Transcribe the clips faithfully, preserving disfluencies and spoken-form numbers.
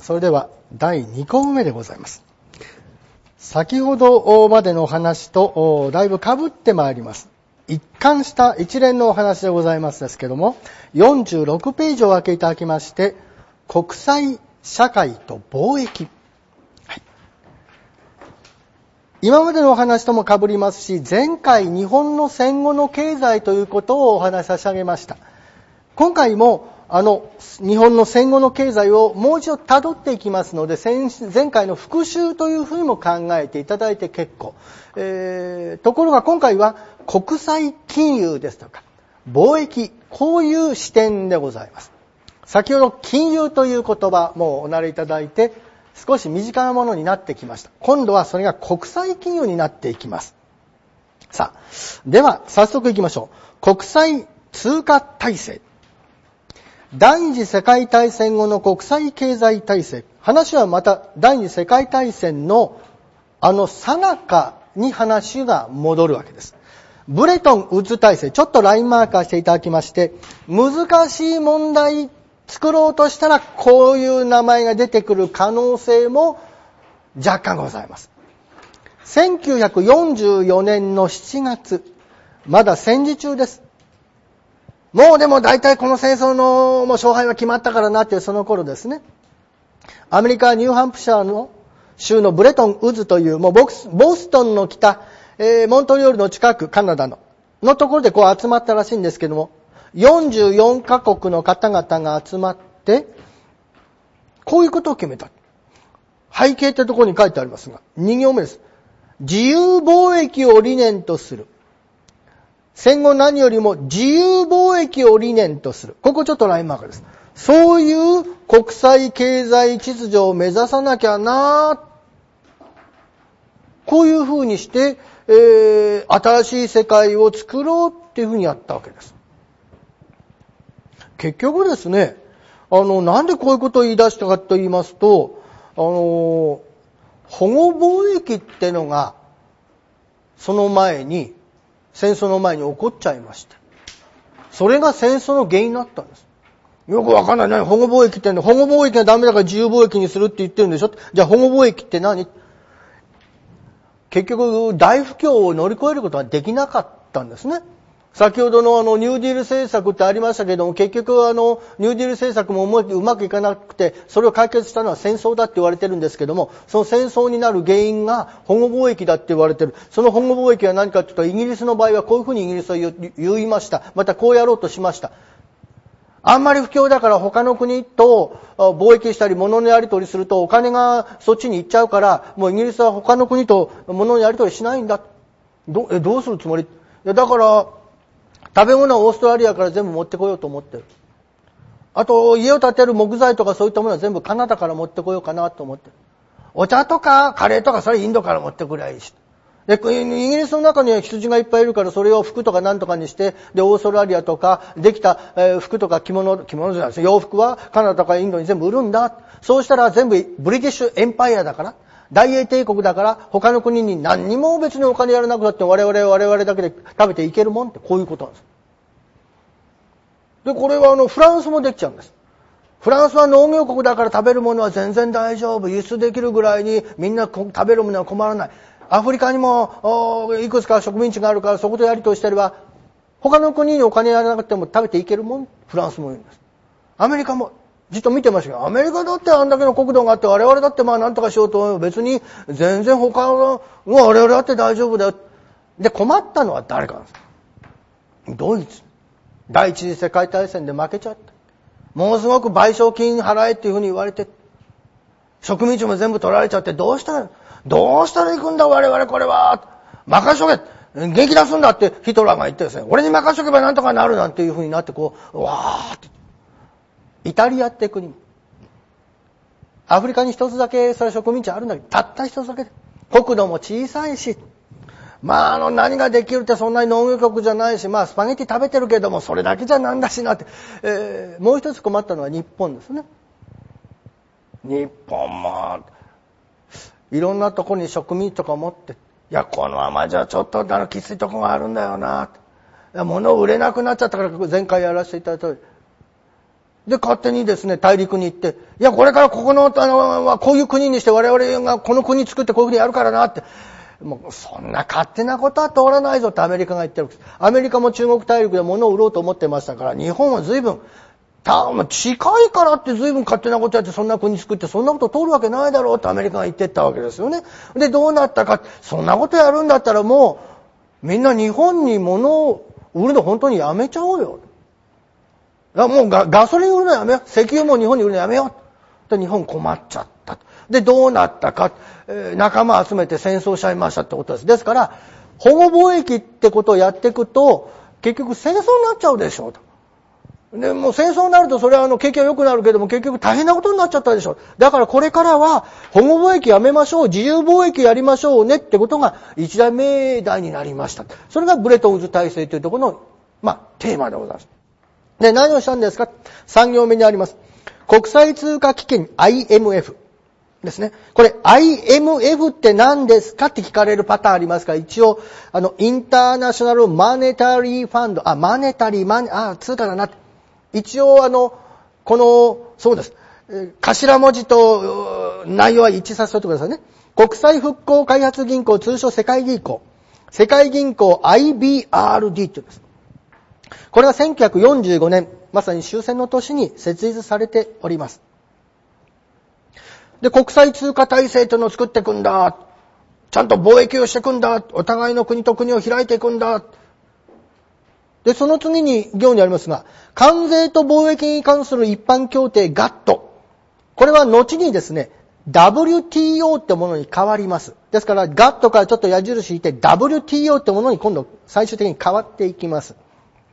それではだいにこうめでございます。先ほどまでのお話とだいぶ被ってまいります。一貫した一連のお話でございますですけども、よんじゅうろくページをお開けいただきまして、国際社会と貿易、はい、今までのお話とも被りますし、前回日本の戦後の経済ということをお話し差し上げました。今回もあの日本の戦後の経済をもう一度辿っていきますので、前回の復習というふうにも考えていただいて結構、えー、ところが今回は国際金融ですとか貿易、こういう視点でございます。先ほど金融という言葉もうお慣れいただいて少し身近なものになってきました。今度はそれが国際金融になっていきます。さあ、では早速いきましょう。国際通貨体制、第二次世界大戦後の国際経済体制。話はまた第二次世界大戦のあの最中に話が戻るわけです。ブレトンウッズ体制、ちょっとラインマーカーしていただきまして、難しい問題作ろうとしたらこういう名前が出てくる可能性も若干ございます。せんきゅうひゃくよんじゅうよねんのしちがつ、まだ戦時中です。もうでも大体この戦争のもう勝敗は決まったからなっていうその頃ですね。アメリカニューハンプシャーの州のブレトンウッズというもうボス、ボストンの北、えー、モントリオールの近くカナダののところでこう集まったらしいんですけども、よんじゅうよんカ国の方々が集まってこういうことを決めた。背景ってところに書いてありますが、に行目です。自由貿易を理念とする。戦後何よりも自由貿易を理念とする。ここちょっとラインマークです。そういう国際経済秩序を目指さなきゃな。こういうふうにして、えー、新しい世界を作ろうっていうふうにやったわけです。結局ですね、あの、なんでこういうことを言い出したかと言いますと、あの、保護貿易ってのが、その前に、戦争の前に起こっちゃいまして。それが戦争の原因になったんです。よくわかんない。何保護貿易ってんの？保護貿易がダメだから自由貿易にするって言ってるんでしょ？じゃあ保護貿易って何？結局大不況を乗り越えることができなかったんですね。先ほどのあのニューディール政策ってありましたけども、結局あのニューディール政策もうまくいかなくて、それを解決したのは戦争だって言われてるんですけども、その戦争になる原因が保護貿易だって言われてる。その保護貿易は何かというと、イギリスの場合はこういうふうにイギリスは言いました。またこうやろうとしました。あんまり不況だから他の国と貿易したり物のやり取りするとお金がそっちに行っちゃうから、もうイギリスは他の国と物のやり取りしないんだ。ど、え、どうするつもり？いや、だから、食べ物はオーストラリアから全部持ってこようと思ってる。あと、家を建てる木材とかそういったものは全部カナダから持ってこようかなと思ってる。お茶とかカレーとかそれインドから持ってくりゃいいし。で、イギリスの中には羊がいっぱいいるからそれを服とかなんとかにして、で、オーストラリアとかできた、えー、服とか着物、着物じゃないですよ。洋服はカナダとかインドに全部売るんだ。そうしたら全部ブリティッシュエンパイアだから。大英帝国だから他の国に何にも別にお金やらなくなって我々は我々だけで食べていけるもんってこういうことなんです。で、これはあのフランスもできちゃうんです。フランスは農業国だから食べるものは全然大丈夫。輸出できるぐらいにみんな食べるものは困らない。アフリカにもいくつか植民地があるからそことやりとりしてれば他の国にお金やらなくても食べていけるもん。フランスも言うんです。アメリカもじっと見てましたけど、アメリカだってあんだけの国土があって我々だってまあ何とかしようと別に全然他の我々だって大丈夫だよ。で困ったのは誰かなんです。ドイツ。第一次世界大戦で負けちゃった。ものすごく賠償金払えっていうふうに言われて、植民地も全部取られちゃってどうしたら、どうしたら行くんだ我々これは。任しとけ。元気出すんだってヒトラーが言ってですね、俺に任しとけばなんとかなるなんていうふうになってこう、わーって。イタリアって国。アフリカに一つだけそれ植民地あるんだけど、たった一つだけで。国土も小さいし、まああの何ができるってそんなに農業国じゃないし、まあスパゲティ食べてるけどもそれだけじゃなんだしなって、えー、もう一つ困ったのは日本ですね。日本もいろんなとこに植民地とか持って、いやこのままじゃちょっとあのきついとこがあるんだよなって。物売れなくなっちゃったから前回やらせていただいた通り。 で、勝手にですね、大陸に行って、いや、これからここの、あの、こういう国にして我々がこの国作ってこういうふうにやるからなって、もう、そんな勝手なことは通らないぞってアメリカが言ってるわけです。アメリカも中国大陸で物を売ろうと思ってましたから、日本は随分、た、近いからって随分勝手なことやってそんな国作ってそんなこと通るわけないだろうってアメリカが言ってったわけですよね。で、どうなったか、そんなことやるんだったらもう、みんな日本に物を売るの本当にやめちゃおうよ。もう ガ, ガソリン売るのやめよう。石油も日本に売るのやめよう。で、日本困っちゃった。で、どうなったか、えー、仲間集めて戦争しちゃいましたってことです。ですから、保護貿易ってことをやっていくと、結局戦争になっちゃうでしょうと。で、もう戦争になるとそれはあの景気は良くなるけども結局大変なことになっちゃったでしょ。だからこれからは保護貿易やめましょう、自由貿易やりましょうねってことが一大命題になりました。それがブレトンウッズ体制というところの、まあ、テーマでございます。で、何をしたんですか？さん行目にあります。国際通貨基金 アイエムエフ ですね。これ アイエムエフ って何ですかって聞かれるパターンありますが、一応、あの、インターナショナルマネタリーファンド、あ、マネタリー、マネ、あ、通貨だなって。一応あの、この、そうです。頭文字と内容は一致させておいてくださいね。国際復興開発銀行、通称世界銀行。世界銀行 アイビーアールディー というんです。これはせんきゅうひゃくよんじゅうごねん、まさに終戦の年に設立されております。で、国際通貨体制というのを作っていくんだ。ちゃんと貿易をしていくんだ。お互いの国と国を開いていくんだ。で、その次に行にありますが、関税と貿易に関する一般協定 ガット。これは後にですね、ダブリューティーオー ってものに変わります。ですから、ガットからちょっと矢印引いて ダブリューティーオー ってものに今度最終的に変わっていきます。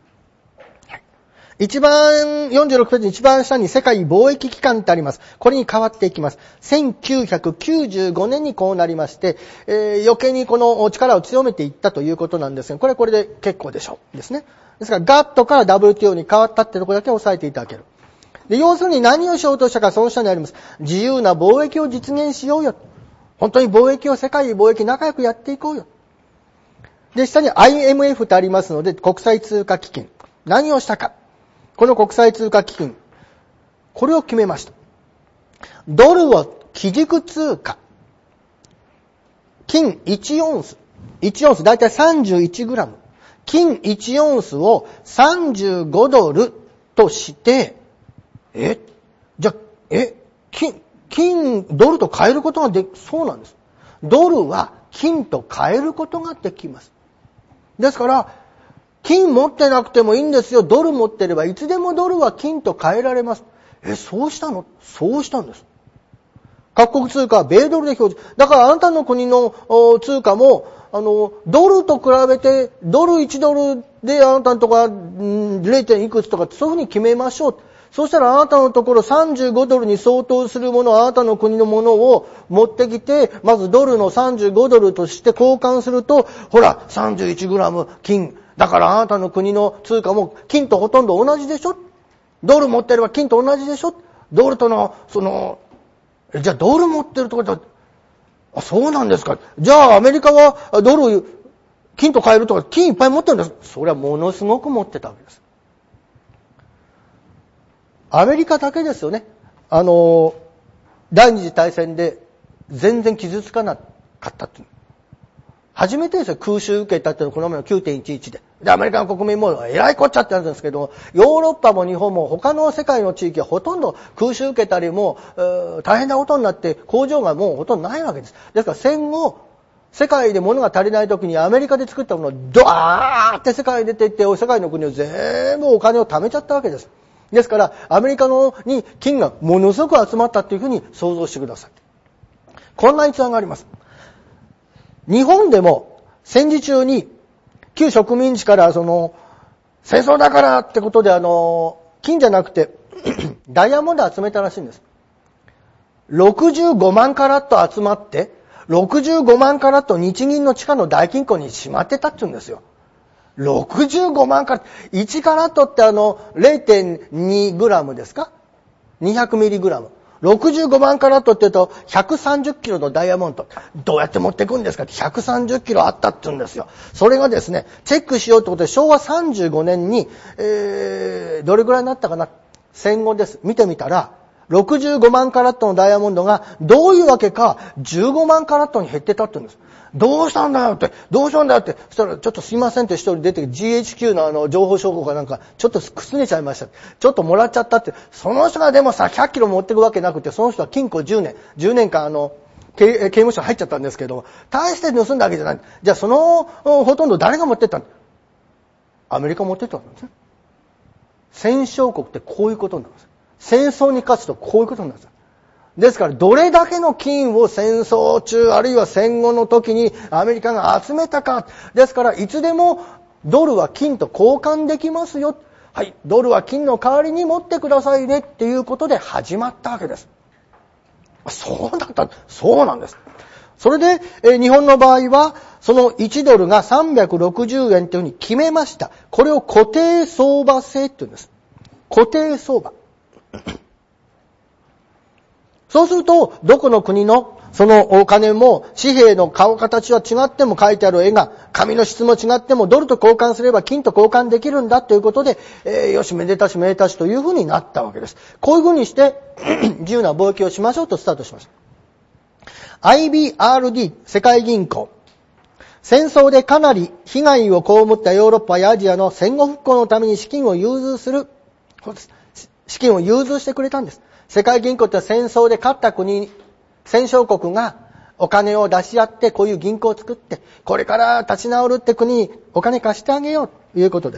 一番、よんじゅうろくページ一番下に世界貿易機関ってあります。これに変わっていきます。せんきゅうひゃくきゅうじゅうごねんにこうなりまして、えー、余計にこの力を強めていったということなんですが、これはこれで結構でしょう。ですね。ですから、ガットから ダブリューティーオー に変わったってところだけ押さえていただける。で、要するに何をしようとしたか、その下にあります。自由な貿易を実現しようよ。本当に貿易を、世界貿易仲良くやっていこうよ。で、下に アイエムエフ ってありますので、国際通貨基金。何をしたか。この国際通貨基金、これを決めました。ドルを基軸通貨、金いちオンス、いちオンスだいたいさんじゅういちグラム、金いちオンスをさんじゅうごドルとして、え、じゃ、え、金、金、ドルと変えることができ、そうなんです。ドルは金と変えることができます。ですから、金持ってなくてもいいんですよ。ドル持ってればいつでもドルは金と変えられます。え、そうしたの？そうしたんです。各国通貨は米ドルで表示。だからあなたの国の通貨も、あの、ドルと比べて、ドルいちドルであなたのところは れい. いくつとかそういうふうに決めましょう。そうしたらあなたのところさんじゅうごドルに相当するもの、あなたの国のものを持ってきて、まずドルのさんじゅうごドルとして交換すると、ほら、さんじゅういちグラム金。だからあなたの国の通貨も金とほとんど同じでしょ？ドル持ってれば金と同じでしょ？ドルとの、その、じゃあドル持ってるところだ、あ、そうなんですか。じゃあアメリカはドル、金と変えるとか、金いっぱい持ってるんです。それはものすごく持ってたわけです。アメリカだけですよね。あの、第二次大戦で全然傷つかなかったっていう。初めてですよ、空襲受けたっていうのはこの前の きゅうてんいちいち で。で、アメリカの国民もえらいこっちゃってなるんですけど、ヨーロッパも日本も他の世界の地域はほとんど空襲受けたりも、大変なことになって工場がもうほとんどないわけです。ですから戦後、世界で物が足りない時にアメリカで作ったものをドワーって世界に出ていって、世界の国を全部お金を貯めちゃったわけです。ですから、アメリカのに金がものすごく集まったというふうに想像してください。こんな逸話があります。日本でも戦時中に旧植民地からその戦争だからってことであの金じゃなくてダイヤモンド集めたらしいんです。ろくじゅうごまんカラット集まってろくじゅうごまんカラット日銀の地下の大金庫にしまってたって言うんですよ。ろくじゅうごまんカラット。いちカラットってあの れいてんにグラムですか ?にひゃくミリグラム。ろくじゅうごまんカラットって言うとひゃくさんじゅっキロのダイヤモンド。どうやって持ってくんですかってひゃくさんじゅっキロあったって言うんですよ。それがですね、チェックしようってことで昭和さんじゅうごねんに、えー、どれぐらいになったかな戦後です。見てみたら、ろくじゅうごまんカラットのダイヤモンドがどういうわけかじゅうごまんカラットに減ってたって言うんです。どうしたんだよって、どうしたんだよって、そしたらちょっとすいませんって一人出て ジーエイチキュー のあの情報証拠かなんかちょっとくすねちゃいました。ちょっともらっちゃったって、その人がでもさひゃっキロ持ってくわけなくて、その人は禁錮じゅうねん、じゅうねんかんあの刑、刑務所入っちゃったんですけど、大して盗んだわけじゃない。じゃあそのほとんど誰が持ってったの？アメリカ持ってったんですね。戦勝国ってこういうことなんです。戦争に勝つとこういうことなんです。ですからどれだけの金を戦争中あるいは戦後の時にアメリカが集めたか。ですからいつでもドルは金と交換できますよ。はい、ドルは金の代わりに持ってくださいねっていうことで始まったわけです。そうだった。そうなんです。それで、え日本の場合はそのいちドルがさんびゃくろくじゅうえんというふうに決めました。これを固定相場制って言うんです。固定相場。そうすると、どこの国のそのお金も紙幣の顔形は違っても書いてある絵が、紙の質も違ってもドルと交換すれば金と交換できるんだということで、えー、よしめでたしめでたしというふうになったわけです。こういうふうにして自由な貿易をしましょうとスタートしました。アイビーアールディー 世界銀行。戦争でかなり被害を被ったヨーロッパやアジアの戦後復興のために資金を融通する、資金を融通してくれたんです。世界銀行って戦争で勝った国、戦勝国がお金を出し合ってこういう銀行を作って、これから立ち直るって国にお金貸してあげようということです。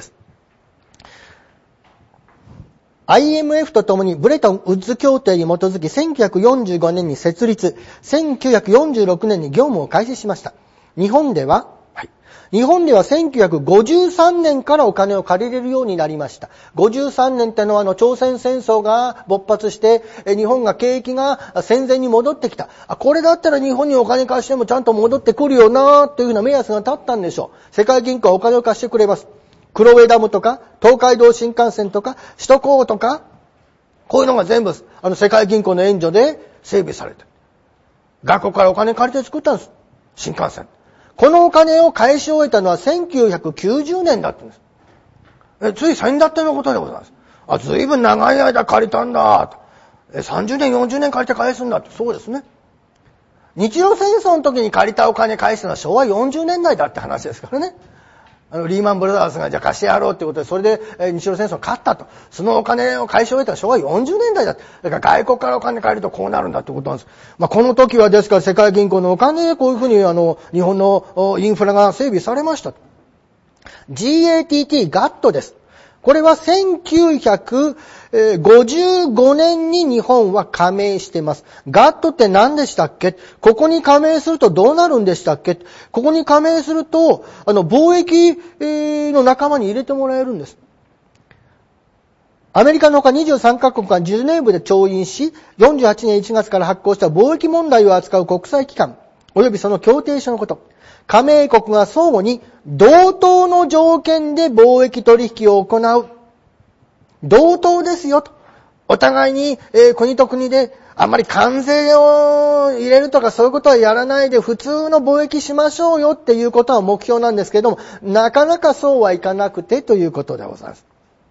アイエムエフ とともにブレトンウッズ協定に基づきせんきゅうひゃくよんじゅうごねんに設立、せんきゅうひゃくよんじゅうろくねんに業務を開始しました。日本では、はい、日本ではせんきゅうひゃくごじゅうさんねんからお金を借りれるようになりました。ごじゅうさんねんってのはあの朝鮮戦争が勃発して日本が景気が戦前に戻ってきた。これだったら日本にお金貸してもちゃんと戻ってくるよなというふうな目安が立ったんでしょう。世界銀行はお金を貸してくれます。黒部ダムとか東海道新幹線とか首都高とかこういうのが全部あの世界銀行の援助で整備されて、学校からお金借りて作ったんです。新幹線。このお金を返し終えたのはせんきゅうひゃくきゅうじゅうねんだったんです。え、つい先だってのことでございます。あ、ずいぶん長い間借りたんだと。え、さんじゅうねん、よんじゅうねん借りて返すんだって。そうですね。日露戦争の時に借りたお金返すのはしょうわよんじゅうねんだいだって話ですからね。あのリーマンブラザーズがじゃあ貸してやろうってことで、それで、えー、日露戦争勝ったと。そのお金を返し終えたらしょうわよんじゅうねんだいだって。だから外国からお金借りるとこうなるんだってことなんです。まあ、この時はですから世界銀行のお金でこういうふうにあの、日本のインフラが整備されました。ジーエーティーティー ガット です。これはせんきゅうひゃくごじゅうごねんに日本は加盟しています。ガット って何でしたっけ？ここに加盟するとどうなるんでしたっけ？ここに加盟すると、あの、貿易の仲間に入れてもらえるんです。アメリカのほかにじゅうさんカ国がジュネーブで調印し、よんじゅうはちねんいちがつから発行した貿易問題を扱う国際機関、及びその協定書のこと。加盟国が相互に同等の条件で貿易取引を行う。同等ですよと。お互いに、えー、国と国であんまり関税を入れるとかそういうことはやらないで普通の貿易しましょうよっていうことは目標なんですけれども、なかなかそうはいかなくてということでございます。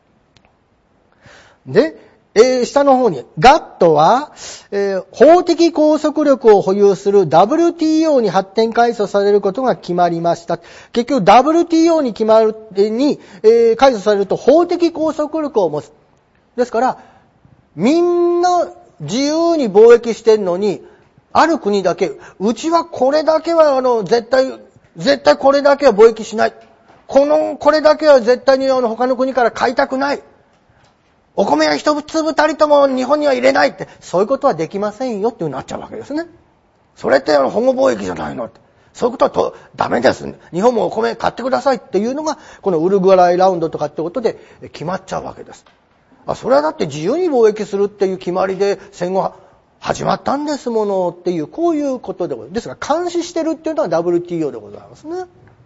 で、えー、下の方に、ガット は、えー、法的拘束力を保有する ダブリューティーオー に発展改組されることが決まりました。結局 ダブリューティーオー に決まる、に、えー、改組されると法的拘束力を持つ。ですから、みんな自由に貿易してるのに、ある国だけ、うちはこれだけはあの、絶対、絶対これだけは貿易しない。この、これだけは絶対にあの、他の国から買いたくない。お米は一粒たりとも日本には入れないって、そういうことはできませんよっていう風になっちゃうわけですね。それってあの保護貿易じゃないのって。そういうことはとダメです。日本もお米買ってくださいっていうのが、このウルグアライラウンドとかってことで決まっちゃうわけです。あ、それはだって自由に貿易するっていう決まりで戦後始まったんですものっていう、こういうことでございます。ですが監視してるっていうのは ダブリューティーオー でございますね。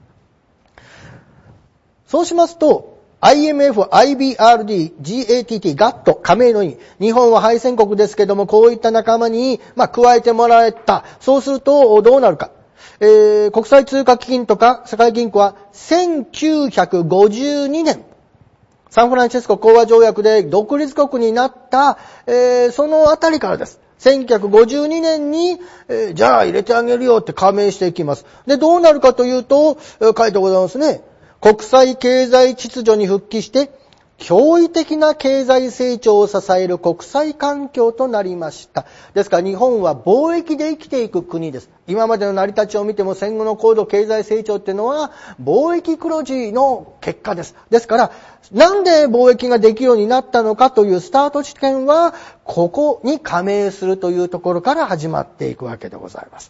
そうしますと、アイエムエフ、アイビーアールディー、ジーエーティーティー、ガット、加盟の意味。日本は敗戦国ですけども、こういった仲間に、まあ、加えてもらえた。そうすると、どうなるか。えー、国際通貨基金とか世界銀行はせんきゅうひゃくごじゅうにねん、 サンフランシスコ講和条約で独立国になった、えー、そのあたりからです。せんきゅうひゃくごじゅうにねんに、えー、じゃあ入れてあげるよって加盟していきます。で、どうなるかというと、えー、書いてございますね。国際経済秩序に復帰して、驚異的な経済成長を支える国際環境となりました。ですから日本は貿易で生きていく国です。今までの成り立ちを見ても戦後の高度経済成長っていうのは貿易黒字の結果です。ですからなんで貿易ができるようになったのかというスタート地点はここに加盟するというところから始まっていくわけでございます。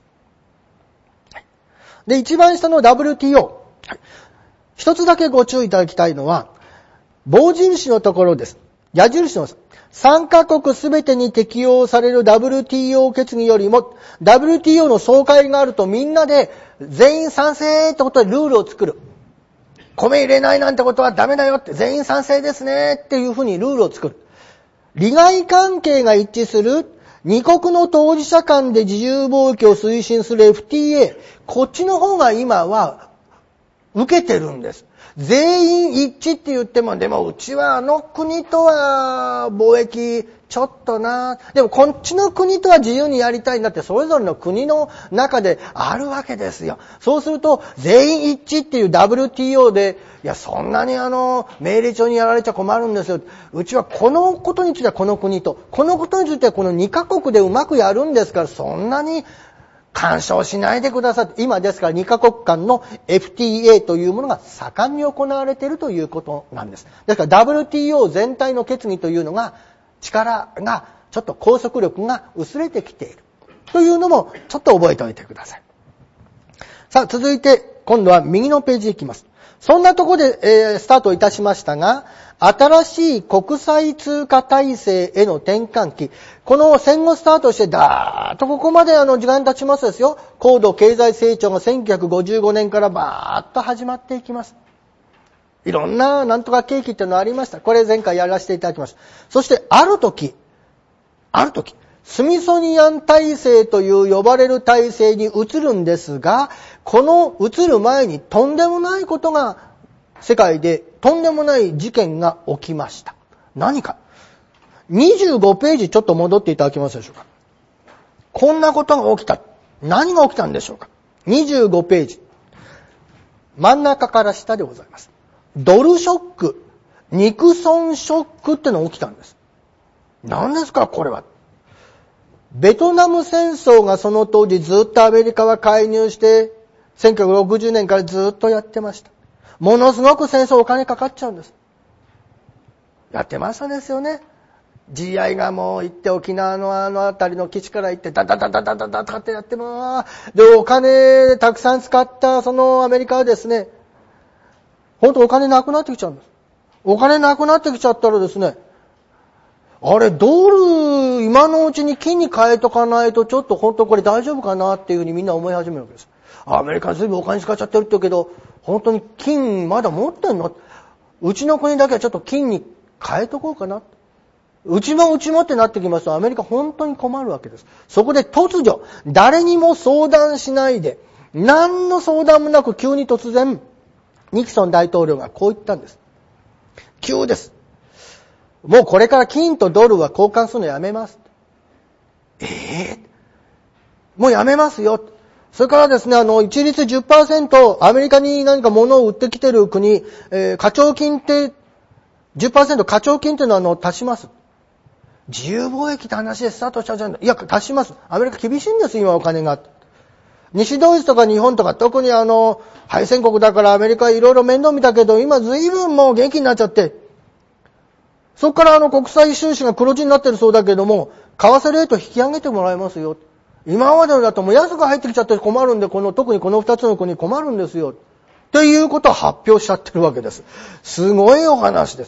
で、一番下の ダブリューティーオー。一つだけご注意いただきたいのは棒印のところです。矢印の参加国すべてに適用される ダブリューティーオー 決議よりも ダブリューティーオー の総会があるとみんなで全員賛成ってことでルールを作る。米入れないなんてことはダメだよって全員賛成ですねっていうふうにルールを作る。利害関係が一致する二国の当事者間で自由貿易を推進する エフティーエー。こっちの方が今は受けてるんです。全員一致って言っても、でもうちはあの国とは貿易ちょっとな。でもこっちの国とは自由にやりたいんだってそれぞれの国の中であるわけですよ。そうすると全員一致っていう ダブリューティーオー で、いやそんなにあの命令帳にやられちゃ困るんですよ。うちはこのことについてはこの国と、このことについてはこのにカ国でうまくやるんですから、そんなに干渉しないでください。今ですからにカ国間の エフティーエー というものが盛んに行われているということなんです。ですから ダブリューティーオー 全体の決議というのが力がちょっと拘束力が薄れてきているというのもちょっと覚えておいてください。さあ続いて今度は右のページへ行きます。そんなところで、えー、スタートいたしましたが、新しい国際通貨体制への転換期。この戦後スタートしてだーっとここまであの時間経ちますですよ。高度経済成長がせんきゅうひゃくごじゅうごねんからバーッと始まっていきます。いろんななんとか景気っていうのがありました。これ前回やらせていただきました。そしてある時、ある時、スミソニアン体制という呼ばれる体制に移るんですが、この移る前にとんでもないことが世界でとんでもない事件が起きました。何か。にじゅうごページちょっと戻っていただけますでしょうか。こんなことが起きた。何が起きたんでしょうか。にじゅうごページ。真ん中から下でございます。ドルショック、ニクソンショックってのが起きたんです。何ですかこれは。ベトナム戦争がその当時ずっとアメリカは介入してせんきゅうひゃくろくじゅうねんからずっとやってました。ものすごく戦争お金かかっちゃうんです。やってましたですよね。ジーアイ がもう行って沖縄のあの辺りの基地から行ってダダダダダダダダってやってもでお金たくさん使ったそのアメリカはですね、本当お金なくなってきちゃうんです。お金なくなってきちゃったらですね、あれドル今のうちに金に変えとかないとちょっと本当これ大丈夫かなっていうふうにみんな思い始めるわけです。アメリカずいぶんお金使っちゃってるって言うけど本当に金まだ持ってんの？うちの国だけはちょっと金に変えとこうかな。うちもうちもってなってきますとアメリカ本当に困るわけです。そこで突如誰にも相談しないで何の相談もなく急に突然ニクソン大統領がこう言ったんです。急です。もうこれから金とドルは交換するのやめます。ええー、もうやめますよ。それからですね、あの、一律 じゅっパーセント アメリカに何か物を売ってきてる国、えー、課徴金って、じゅっパーセント 課徴金っていうのはあの、足します。自由貿易って話でスタートしたじゃん。いや、足します。アメリカ厳しいんです、今お金が。西ドイツとか日本とか、特にあの、敗戦国だからアメリカいろいろ面倒見たけど、今随分もう元気になっちゃって、そこからあの国際収支が黒字になってるそうだけども、為替レート引き上げてもらいますよ。今までのだともう安く入ってきちゃって困るんで、この特にこの二つの国困るんですよ。っていうことを発表しちゃってるわけです。すごいお話です。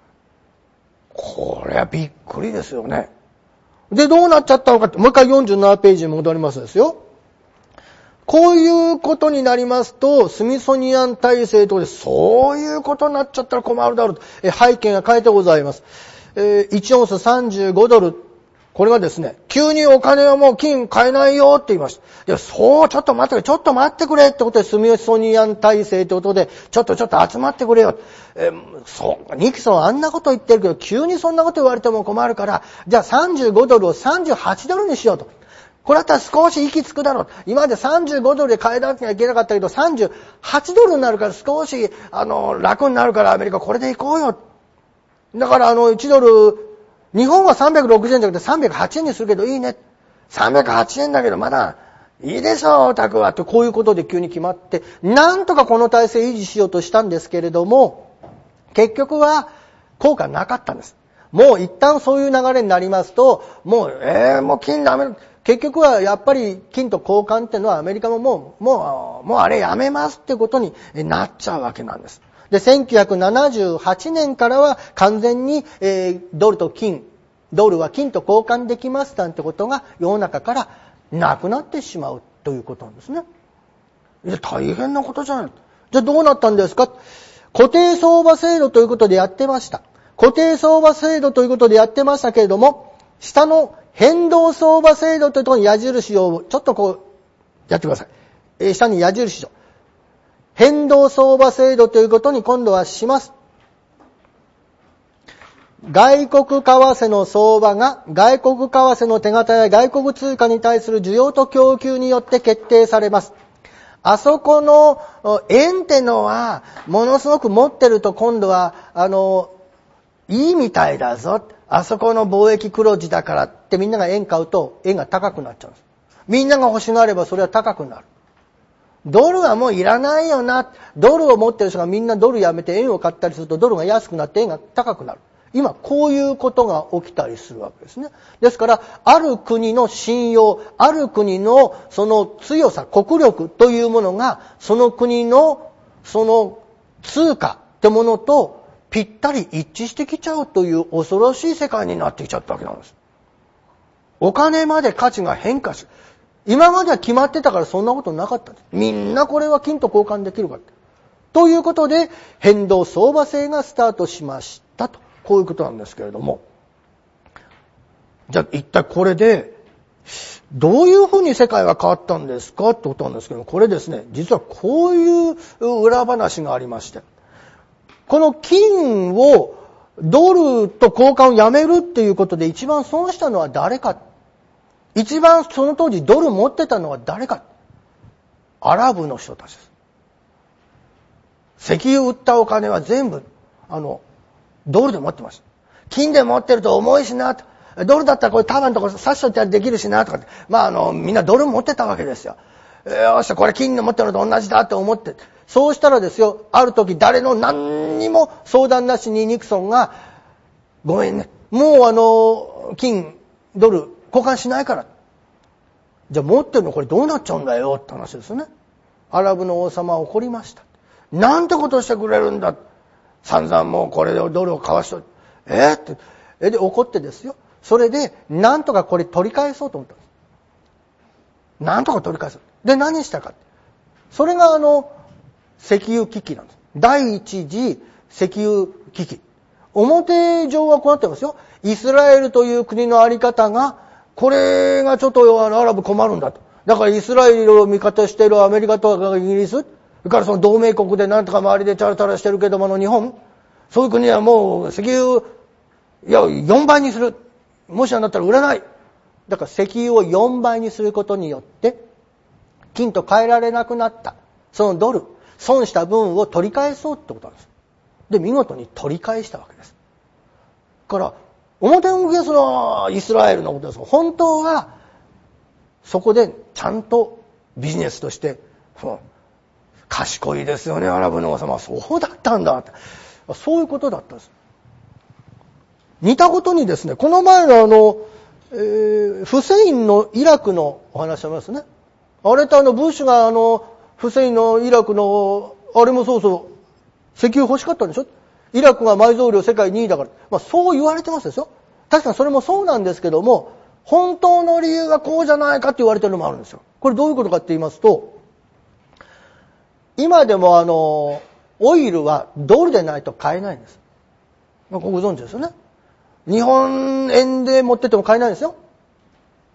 これはびっくりですよね。で、どうなっちゃったのかって、もう一回よんじゅうななページに戻りますですよ。こういうことになりますと、スミソニアン体制とで、そういうことになっちゃったら困るだろうと。え背景が書いてございます。えー、いちオンスさんじゅうごドル。 これがですね、急にお金はもう金買えないよって言いました。で、そう、ちょっと待ってくれ、ちょっと待ってくれってことで、スミソニアン体制ってことで、ちょっとちょっと集まってくれよ。えー、そう、ニクソンあんなこと言ってるけど、急にそんなこと言われても困るから、じゃあさんじゅうごドルをさんじゅうはちドルにしようと。これだったら少し息つくだろう。今までさんじゅうごドルで買えなきゃいけなかったけど、さんじゅうはちドルになるから少し、あの、楽になるからアメリカこれで行こうよ。だからあの、いちドル、日本はさんびゃくろくじゅうえんじゃなくてさんびゃくはちえんにするけどいいね。さんびゃくはちえんだけどまだいいでしょう、タクは。ってこういうことで急に決まって、なんとかこの体制維持しようとしたんですけれども、結局は効果なかったんです。もう一旦そういう流れになりますと、もう、えー、もう金ダメ。結局はやっぱり金と交換っていうのはアメリカももう、もう、もうあれやめますってことになっちゃうわけなんです。で、せんきゅうひゃくななじゅうはちねんからは完全に、えー、ドルと金、ドルは金と交換できますなんてことが世の中からなくなってしまうということなんですね。いや、大変なことじゃない。じゃあどうなったんですか？固定相場制度ということでやってました。固定相場制度ということでやってましたけれども、下の変動相場制度というところに矢印をちょっとこうやってください。えー、下に矢印を。変動相場制度ということに今度はします。外国為替の相場が外国為替の手形や外国通貨に対する需要と供給によって決定されます。あそこの円ってのはものすごく持ってると今度はあのいいみたいだぞ。あそこの貿易黒字だからってみんなが円買うと円が高くなっちゃうんです。みんなが欲しがればそれは高くなる。ドルはもういらないよな。ドルを持ってる人がみんなドルやめて円を買ったりするとドルが安くなって円が高くなる。今こういうことが起きたりするわけですね。ですからある国の信用、ある国のその強さ、国力というものがその国のその通貨ってものとぴったり一致してきちゃうという恐ろしい世界になってきちゃったわけなんです。お金まで価値が変化する。今までは決まってたからそんなことなかったんです。みんなこれは金と交換できるから。ということで変動相場制がスタートしましたと。こういうことなんですけれども。じゃあ一体これでどういうふうに世界は変わったんですかってことなんですけど、これですね、実はこういう裏話がありまして。この金をドルと交換をやめるっていうことで一番損したのは誰か。一番その当時ドル持ってたのは誰か。アラブの人たちです。石油売ったお金は全部あのドルで持ってます。金で持ってると重いしなと。ドルだったらこれ束のところ刺しといたりできるしなとかって。まああのみんなドル持ってたわけですよ。よしこれ金で持ってるのと同じだと思って。そうしたらですよ、ある時誰の何にも相談なしにニクソンがごめんね、もうあの金ドル交換しないから。じゃあ持ってるのこれどうなっちゃうんだよって話ですね。アラブの王様は怒りました。なんてことしてくれるんだ。散々もうこれでドルを買わしといて。えー、って。えで怒ってですよ。それでなんとかこれ取り返そうと思ったんです。なんとか取り返そう。で何したか。それがあの石油危機なんです。第一次石油危機。表上はこうなってますよ。イスラエルという国のあり方が、これがちょっとアラブ困るんだと。だからイスラエルを味方しているアメリカとかイギリス、それからその同盟国でなんとか周りでチャラチャラしてるけども、あの日本、そういう国はもう石油、いや、よんばいにする。もしなんだったら売らない。だから石油をよんばいにすることによって、金と変えられなくなった。そのドル、損した分を取り返そうってことなんです。で、見事に取り返したわけです。だから、表向きはそのイスラエルのことですが、本当はそこでちゃんとビジネスとして、その賢いですよね、アラブの王様は。そうだったんだって。そういうことだったんです。似たことにですね、この前のあの、えー、フセインのイラクのお話ありますね。あれとあの、ブッシュがあの、フセインのイラクの、あれもそうそう、石油欲しかったんでしょ。イラクが埋蔵量世界にいだから。まあそう言われてますでしょ。確かにそれもそうなんですけども、本当の理由はこうじゃないかって言われてるのもあるんですよ。これどういうことかって言いますと、今でもあの、オイルはドルでないと買えないんです。まあ、ご存知ですよね。日本円で持ってても買えないんですよ。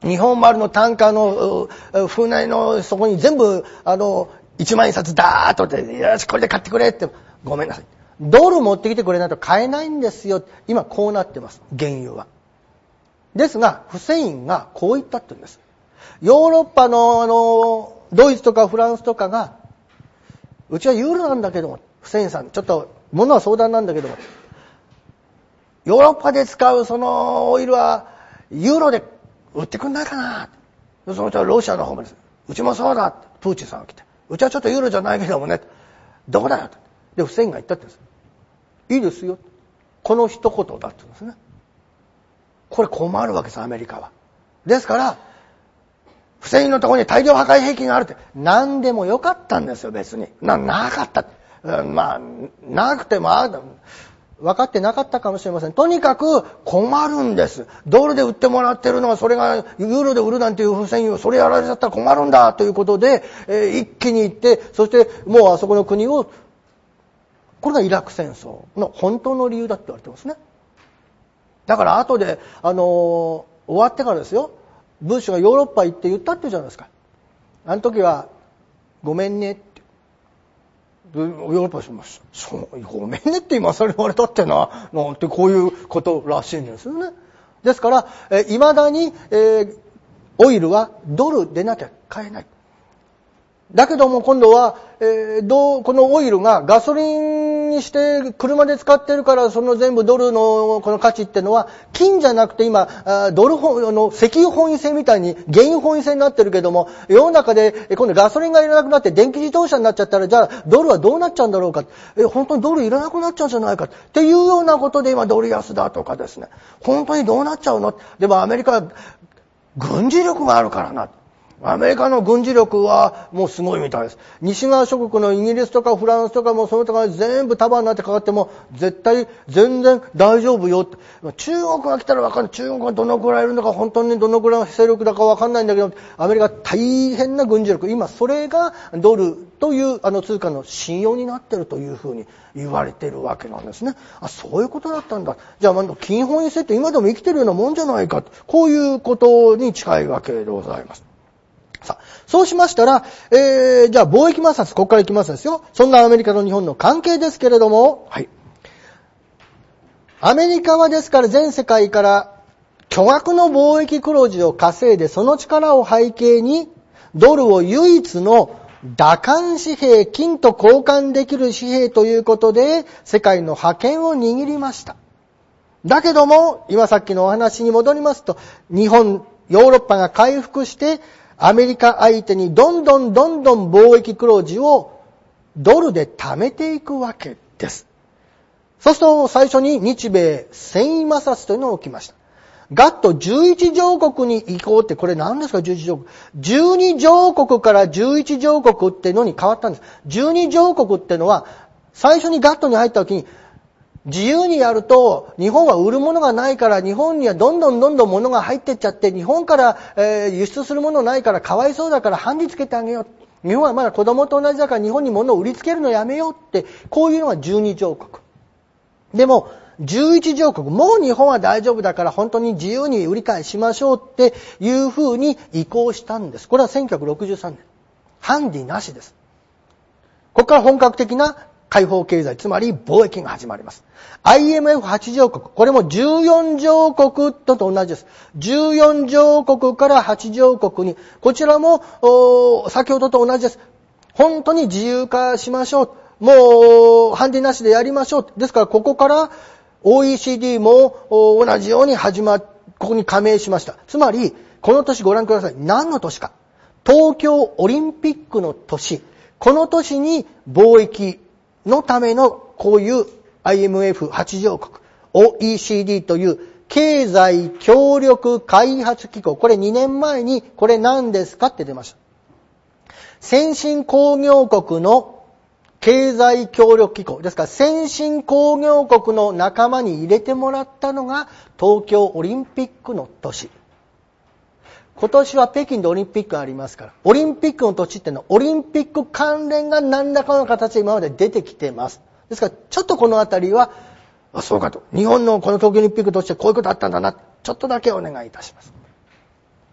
日本丸のタンカーの船のそこに全部あの一万円札ダーッとって、よしこれで買ってくれって、ごめんなさい。ドル持ってきてくれないと買えないんですよ。今こうなってます。原油は。ですが、フセインがこう言ったって言うんです。ヨーロッパのあの、ドイツとかフランスとかが、うちはユーロなんだけども、フセインさん、ちょっと物は相談なんだけども、ヨーロッパで使うそのオイルはユーロで売ってくんないかな。その人はロシアの方もです。うちもそうだって、プーチンさんが来て。うちはちょっとユーロじゃないけどもね。どこだよと。で、フセインが言ったって言うんです。いいですよ。この一言だって言うんですね。これ困るわけです、アメリカは。ですから、フセインのところに大量破壊兵器があるって、何でもよかったんですよ、別に。な、なかった。まあ、なくても、あ分かってなかったかもしれません。とにかく困るんです。ドルで売ってもらってるのは、それがユーロで売るなんていうフセインを、それやられちゃったら困るんだということで、えー、一気に行って、そしてもうあそこの国を、これがイラク戦争の本当の理由だって言われてますね。だから後で、あのー、終わってからですよ、ブッシュがヨーロッパ行って言ったって言うじゃないですか。あの時は、ごめんねって。ヨーロッパしました。そう、ごめんねって今更言われたってな、なんてこういうことらしいんですよね。ですから、えー、未だに、えー、オイルはドルでなきゃ買えない。だけども今度は、えー、どうこのオイルがガソリンにして車で使ってるから、その全部ドルのこの価値ってのは金じゃなくて今ドル本の石油本位制みたいに原油本位制になってるけども、世の中で今度ガソリンがいらなくなって電気自動車になっちゃったら、じゃあドルはどうなっちゃうんだろうか、え本当にドルいらなくなっちゃうんじゃないかっていうようなことで今ドル安だとかですね、本当にどうなっちゃうの。でもアメリカは軍事力があるからな。アメリカの軍事力はもうすごいみたいです。西側諸国のイギリスとかフランスとかもその他が全部束になってかかっても絶対全然大丈夫よって。中国が来たら分かんない。中国がどのくらいいるのか、本当にどのくらいの勢力だか分かんないんだけど、アメリカ大変な軍事力。今それがドルというあの通貨の信用になっているというふうに言われているわけなんですね。あ、そういうことだったんだ。じゃあ金本位制って今でも生きてるようなもんじゃないか。こういうことに近いわけでございます。さあ、そうしましたら、えー、じゃあ貿易摩擦、ここからいきますですよ。そんなアメリカと日本の関係ですけれども、はい。アメリカはですから全世界から巨額の貿易黒字を稼いで、その力を背景にドルを唯一の打艦紙幣、金と交換できる紙幣ということで世界の覇権を握りました。だけども、今さっきのお話に戻りますと、日本、ヨーロッパが回復してアメリカ相手にどんどんどんどん貿易黒字をドルで貯めていくわけです。そうすると最初に日米繊維摩擦というのが起きました。ガットじゅういち条国に移行って、これ何ですかじゅういち条国。じゅうに条国からじゅういち条国ってのに変わったんです。じゅうに条国ってのは最初にガットに入った時に自由にやると日本は売るものがないから、日本にはどんどんどんどん物が入ってっちゃって、日本から、えー、輸出するものないからかわいそうだからハンディつけてあげよう。日本はまだ子供と同じだから日本に物を売りつけるのやめようって、こういうのがじゅうに条国。でもじゅういち条国、もう日本は大丈夫だから本当に自由に売り買いしましょうっていう風に移行したんです。これはせんきゅうひゃくろくじゅうさんねん。ハンディなしです。ここから本格的な開放経済、つまり貿易が始まります。アイエムエフはち条国、これもじゅうよん条国と同じです。じゅうよん条国からはち条国に、こちらも先ほどと同じです。本当に自由化しましょう。もうハンディなしでやりましょう。ですからここからオーイーシーディー も同じように始まっ、ここに加盟しました。つまりこの年ご覧ください。何の年か。東京オリンピックの年。この年に貿易のためのこういう アイエムエフはち条国、オーイーシーディー という経済協力開発機構、これにねんまえにこれ何ですかって出ました。先進工業国の経済協力機構ですから、先進工業国の仲間に入れてもらったのが東京オリンピックの年。今年は北京でオリンピックがありますから、オリンピックの年ってのはオリンピック関連が何らかの形で今まで出てきています。ですからちょっとこのあたりは、あ、そうかと、日本のこの東京オリンピックとしてこういうことあったんだな、ちょっとだけお願いいたします。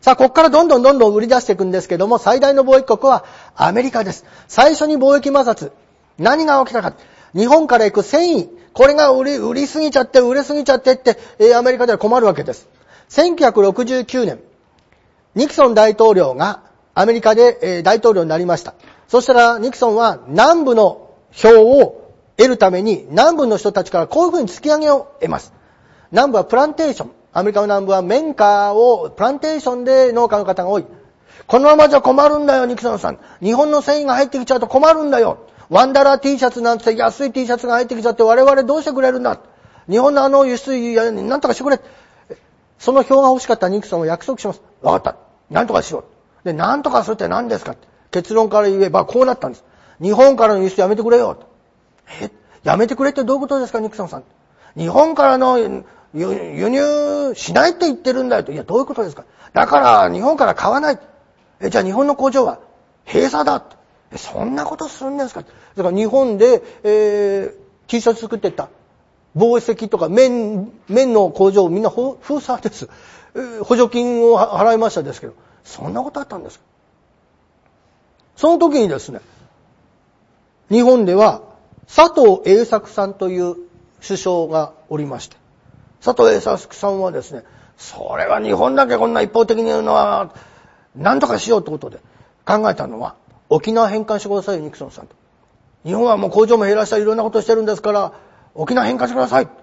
さあ、ここからどんどんどんどん売り出していくんですけども、最大の貿易国はアメリカです。最初に貿易摩擦。何が起きたか。日本から行く繊維。これが売り、売りすぎちゃって、売れすぎちゃってって、えー、アメリカでは困るわけです。せんきゅうひゃくろくじゅうきゅうねん、ニクソン大統領がアメリカで、えー、大統領になりました。そしたらニクソンは南部の票を得るために南部の人たちからこういうふうに突き上げを得ます。南部はプランテーション。アメリカの南部は綿花をプランテーションで農家の方が多い。このままじゃ困るんだよ、ニクソンさん。日本の繊維が入ってきちゃうと困るんだよ。ワンダラー T シャツなんて安い T シャツが入ってきちゃって我々どうしてくれるんだ。日本のあの輸出なんとかしてくれ。その票が欲しかったニクソンは約束します。わかった。なんとかしよう。で、なんとかするって何ですかって。結論から言えばこうなったんです。日本からの輸出やめてくれよ。え、やめてくれってどういうことですか、ニクソンさん。日本からの輸入しないって言ってるんだよと。いや、どういうことですか。だから日本から買わない。え、じゃあ日本の工場は閉鎖だ。え、そんなことするんですか。だから日本で、えー、T シャツ作っていった紡績とか綿、綿の工場をみんな封鎖です。えー、補助金を払いましたですけど、そんなことあったんですか。その時にですね、日本では佐藤栄作さんという首相がおりまして、佐藤栄作さんはですね、それは日本だけこんな一方的に言うのは何とかしようってことで考えたのは、沖縄返還してくださいよ、ニクソンさんと。日本はもう工場も減らしたりいろんなことしてるんですから沖縄返還してください。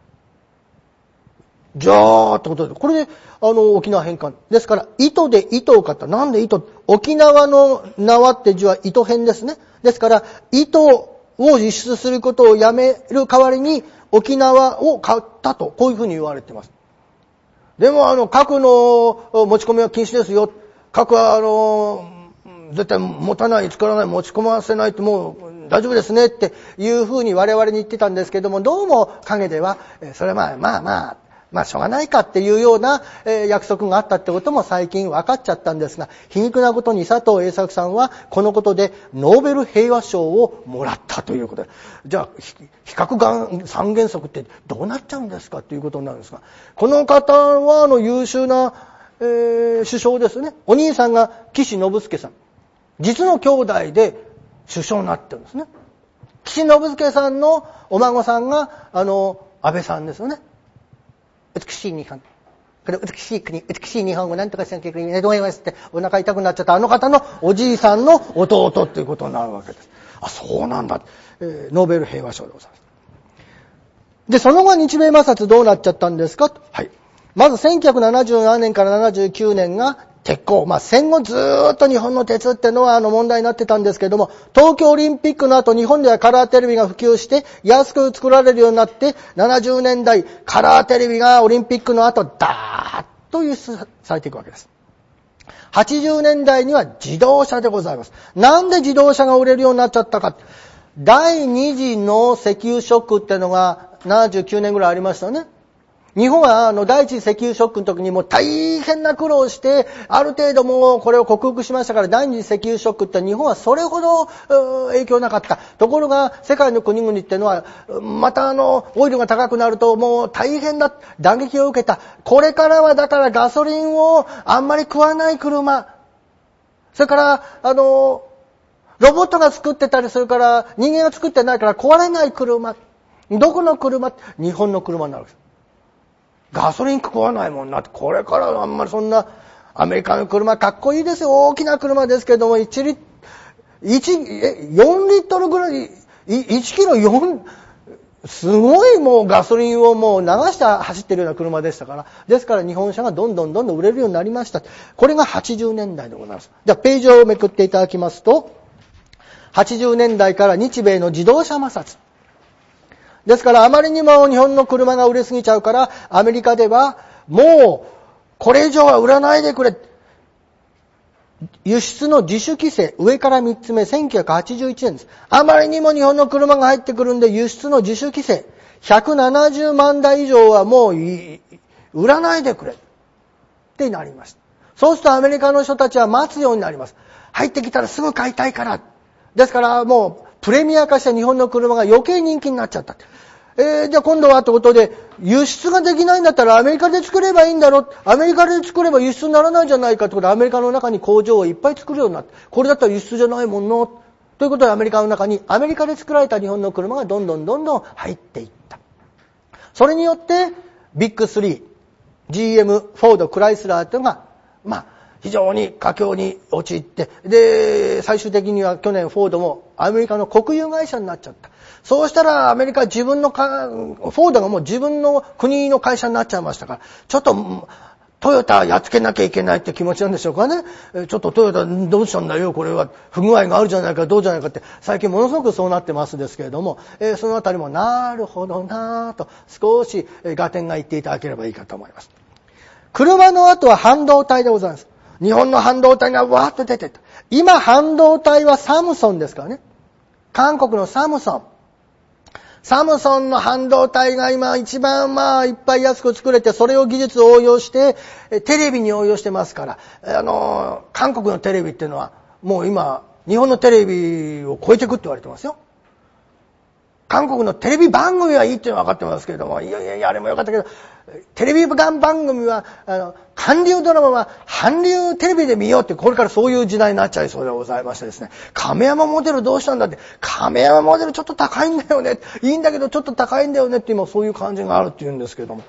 じゃあってことで、これであの沖縄返還ですから、糸で糸を買った。なんで糸。沖縄の縄って字は糸編ですね。ですから糸を輸出することをやめる代わりに沖縄を買ったと、こういうふうに言われています。でもあの核の持ち込みは禁止ですよ。核はあの絶対持たない、作らない、持ち込ませないってもう大丈夫ですねっていうふうに我々に言ってたんですけども、どうも陰ではそれはまあまあまあまあしょうがないかっていうような約束があったってことも最近分かっちゃったんですが、皮肉なことに佐藤栄作さんはこのことでノーベル平和賞をもらったということで、じゃあ非核三原則ってどうなっちゃうんですかっていうことになるんですが、この方はあの優秀な、えー、首相ですね。お兄さんが岸信介さん、実の兄弟で首相になってるんですね。岸信介さんのお孫さんがあの安倍さんですよね。美しい日本、これ美しい国、美しい日本をなんとかしなきゃいけないと思いますってお腹痛くなっちゃったあの方のおじいさんの弟っていうことになるわけです。あ、そうなんだ、えー、ノーベル平和賞でございます。で、その後日米摩擦どうなっちゃったんですか。はい。まずせんきゅうひゃくななじゅうななねんからななじゅうきゅうねんが鉄鋼。まあ戦後ずーっと日本の鉄ってのはあの問題になってたんですけども、東京オリンピックの後日本ではカラーテレビが普及して安く作られるようになって、ななじゅうねんだいカラーテレビがオリンピックの後ダーッと輸出されていくわけです。はちじゅうねんだいには自動車でございます。なんで自動車が売れるようになっちゃったか。第二次の石油ショックってのがななじゅうきゅうねんぐらいありましたね。日本はあの第一次石油ショックの時にもう大変な苦労してある程度もうこれを克服しましたから、第二次石油ショックって日本はそれほど影響なかった。ところが世界の国々っていうのはまたあのオイルが高くなるともう大変な打撃を受けた。これからはだからガソリンをあんまり食わない車、それからあのロボットが作ってたりするから人間が作ってないから壊れない車、どこの車？日本の車になるんです。ガソリン食わないもんなって、これからあんまりそんなアメリカの車かっこいいですよ。大きな車ですけども、いちリットル、え、よんリットルぐらい、いちキロよん、すごいもうガソリンをもう流して走ってるような車でしたから、ですから日本車がどんどんどんどん売れるようになりました。これがはちじゅうねんだいでございます。じゃあページをめくっていただきますと、はちじゅうねんだいから日米の自動車摩擦。ですからあまりにも日本の車が売れすぎちゃうから、アメリカではもうこれ以上は売らないでくれ。輸出の自主規制、上からみっつめ、せんきゅうひゃくはちじゅういちねんです。あまりにも日本の車が入ってくるんで輸出の自主規制、ひゃくななじゅうまんだい以上はもう売らないでくれってなりました。そうするとアメリカの人たちは待つようになります。入ってきたらすぐ買いたいから。ですからもうプレミア化した日本の車が余計人気になっちゃった。 えー、じゃあ今度はってことで、輸出ができないんだったらアメリカで作ればいいんだろ。アメリカで作れば輸出にならないんじゃないかってことで、アメリカの中に工場をいっぱい作るようになって、これだったら輸出じゃないもんな。ということでアメリカの中に、アメリカで作られた日本の車がどんどんどんどん入っていった。それによって、ビッグスリー、ジーエム、フォード、クライスラーというのが、まあ、非常に佳境に陥って、で、最終的には去年フォードもアメリカの国有会社になっちゃった。そうしたらアメリカ自分のか、フォードがもう自分の国の会社になっちゃいましたから、ちょっとトヨタやっつけなきゃいけないって気持ちなんでしょうかね。ちょっとトヨタどうしたんだよ、これは不具合があるじゃないか、どうじゃないかって、最近ものすごくそうなってますですけれども、えー、そのあたりもなるほどなぁと少し合点が言っていただければいいかと思います。車の後は半導体でございます。日本の半導体がわーっと出てた。今半導体はサムソンですからね。韓国のサムソン。サムソンの半導体が今一番まあいっぱい安く作れて、それを技術を応用して、テレビに応用してますから、あの、韓国のテレビっていうのはもう今、日本のテレビを超えていくって言われてますよ。韓国のテレビ番組はいいっていうのは分かってますけれども、いやいやいや、あれもよかったけど、テレビ番組は、あの、韓流ドラマは韓流テレビで見ようって、これからそういう時代になっちゃいそうでございましてですね。亀山モデルどうしたんだって、亀山モデルちょっと高いんだよね。いいんだけどちょっと高いんだよねって今そういう感じがあるって言うんですけども。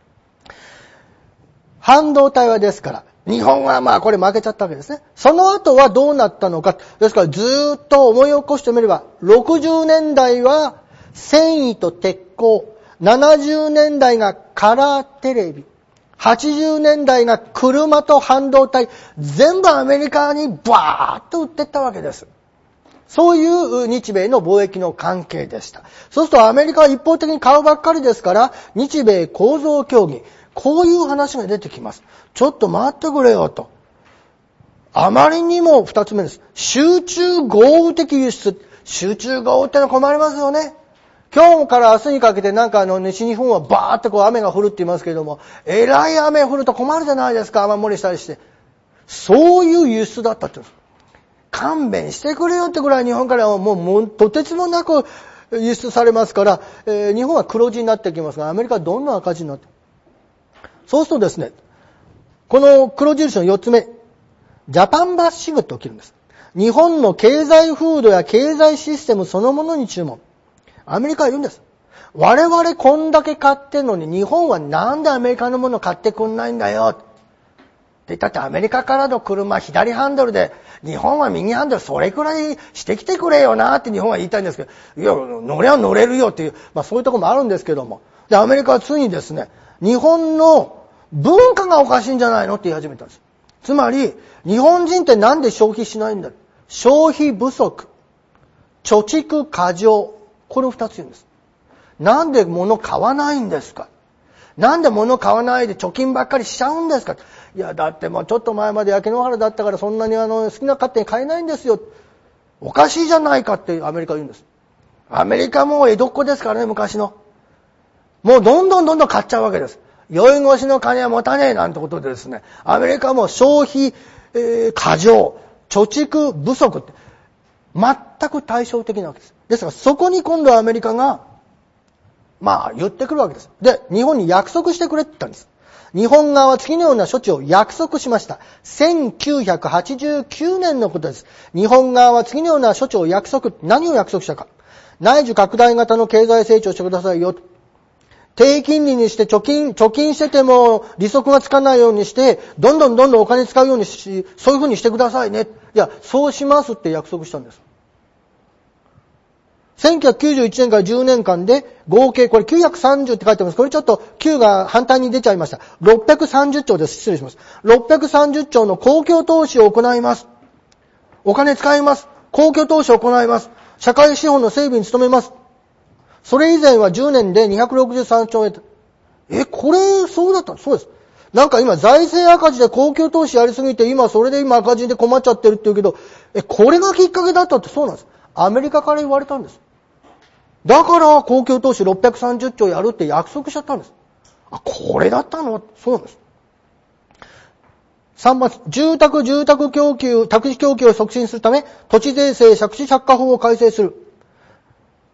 半導体はですから、日本はまあこれ負けちゃったわけですね。その後はどうなったのか。ですからずーっと思い起こしてみれば、ろくじゅうねんだいは繊維と鉄鋼、ななじゅうねんだいがカラーテレビ、はちじゅうねんだいが車と半導体、全部アメリカにバーッと売っていったわけです。そういう日米の貿易の関係でした。そうするとアメリカは一方的に買うばっかりですから、日米構造協議、こういう話が出てきます。ちょっと待ってくれよと。あまりにも二つ目です。集中豪雨的輸出。集中豪雨ってのは困りますよね。今日から明日にかけてなんかあの西日本はバーってこう雨が降るって言いますけれども、えらい雨降ると困るじゃないですか、雨漏りしたりして。そういう輸出だったって言うんです。勘弁してくれよってぐらい日本からはもう、もうとてつもなく輸出されますから、えー、日本は黒字になってきますが、アメリカはどんどん赤字になって。そうするとですね、この黒印のよっつめ、ジャパンバッシングって起きるんです。日本の経済風土や経済システムそのものに注文。アメリカは言うんです。我々こんだけ買ってんのに日本はなんでアメリカのもの買ってくんないんだよ。って言ったってアメリカからの車左ハンドルで日本は右ハンドルそれくらいしてきてくれよなって日本は言いたいんですけど、いや、乗りゃ乗れるよっていう、まあそういうところもあるんですけども。で、アメリカはついにですね、日本の文化がおかしいんじゃないのって言い始めたんです。つまり、日本人ってなんで消費しないんだ。消費不足、貯蓄過剰。これを二つ言うんです。なんで物買わないんですか。なんで物買わないで貯金ばっかりしちゃうんですか。いや、だってもうちょっと前まで焼け野原だったからそんなにあの好きな勝手に買えないんですよ。おかしいじゃないかってアメリカは言うんです。アメリカも江戸っ子ですからね、昔の。もうどんどんどんどん買っちゃうわけです。酔い越しの金は持たねえなんてことでですね、アメリカも消費、えー、過剰、貯蓄不足って全く対照的なわけです。ですからそこに今度はアメリカがまあ言ってくるわけです。で、日本に約束してくれって言ったんです。日本側は次のような処置を約束しました。せんきゅうひゃくはちじゅうきゅうねんのことです。日本側は次のような処置を約束、何を約束したか。内需拡大型の経済成長してくださいよ。低金利にして貯金、貯金してても利息がつかないようにして、どんどんどんどんお金使うようにし、そういうふうにしてくださいね。いや、そうしますって約束したんです。せんきゅうひゃくきゅうじゅういちねんからじゅうねんかんで合計、これきゅうひゃくさんじゅうって書いてます。これちょっときゅうが反対に出ちゃいました。ろっぴゃくさんじゅっちょうです。失礼します。ろっぴゃくさんじゅっちょうの公共投資を行います。お金使います。公共投資を行います。社会資本の整備に努めます。それ以前はじゅうねんでにひゃくろくじゅうさんちょうえん。え、これ、そうだったの？そうです。なんか今財政赤字で公共投資やりすぎて、今それで今赤字で困っちゃってるって言うけど、え、これがきっかけだったってそうなんです。アメリカから言われたんです。だから公共投資ろっぴゃくさんじゅっちょうやるって約束しちゃったんです。あ、これだったの？そうなんです。さんばつ、住宅、住宅供給、宅地供給を促進するため、土地税制借地借家法を改正する。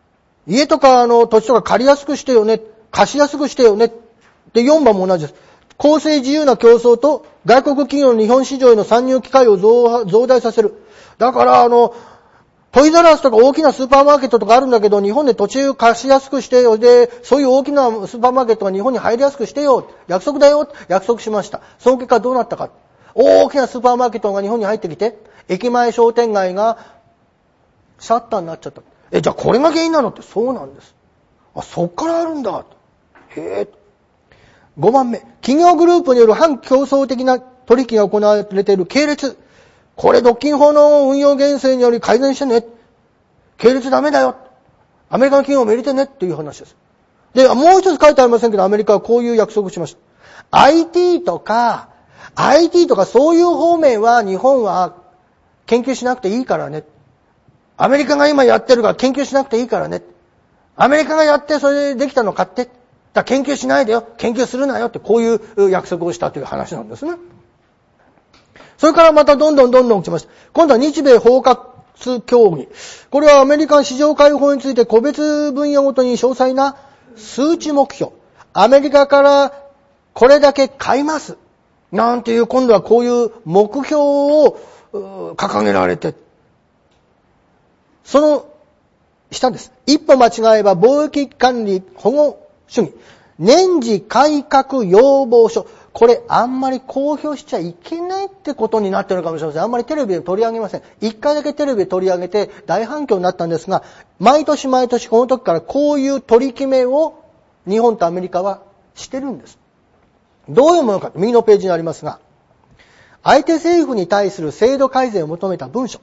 家とかあの土地とか借りやすくしてよね、貸しやすくしてよねってよんばんも同じです。公正自由な競争と外国企業の日本市場への参入機会を 増, 増大させる。だからあの、トイザらスとか大きなスーパーマーケットとかあるんだけど、日本で土地を貸しやすくしてよ。で、そういう大きなスーパーマーケットが日本に入りやすくしてよ。約束だよ。約束しました。その結果どうなったか。大きなスーパーマーケットが日本に入ってきて、駅前商店街がシャッターになっちゃった。え、じゃあこれが原因なのってそうなんです。あ、そっからあるんだ。へえ。ごばんめ。企業グループによる反競争的な取引が行われている系列。これ独禁法の運用原則により改善してね。系列ダメだよ。アメリカの企業も入れてねっていう話です。で、もう一つ書いてありませんけど、アメリカはこういう約束をしました。アイティー とか、アイティー とかそういう方面は日本は研究しなくていいからね。アメリカが今やってるから研究しなくていいからね。アメリカがやってそれでできたの買って。だ研究しないでよ。研究するなよってこういう約束をしたという話なんですね。それからまたどんどんどんどん起きました。今度は日米包括協議。これはアメリカ市場開放について個別分野ごとに詳細な数値目標。アメリカからこれだけ買います。なんていう今度はこういう目標を掲げられて。その下です。一歩間違えば貿易管理保護主義。年次改革要望書。これあんまり公表しちゃいけないってことになってるかもしれません。あんまりテレビで取り上げません。一回だけテレビで取り上げて大反響になったんですが、毎年毎年この時からこういう取り決めを日本とアメリカはしてるんです。どういうものか、右のページにありますが、相手政府に対する制度改善を求めた文書。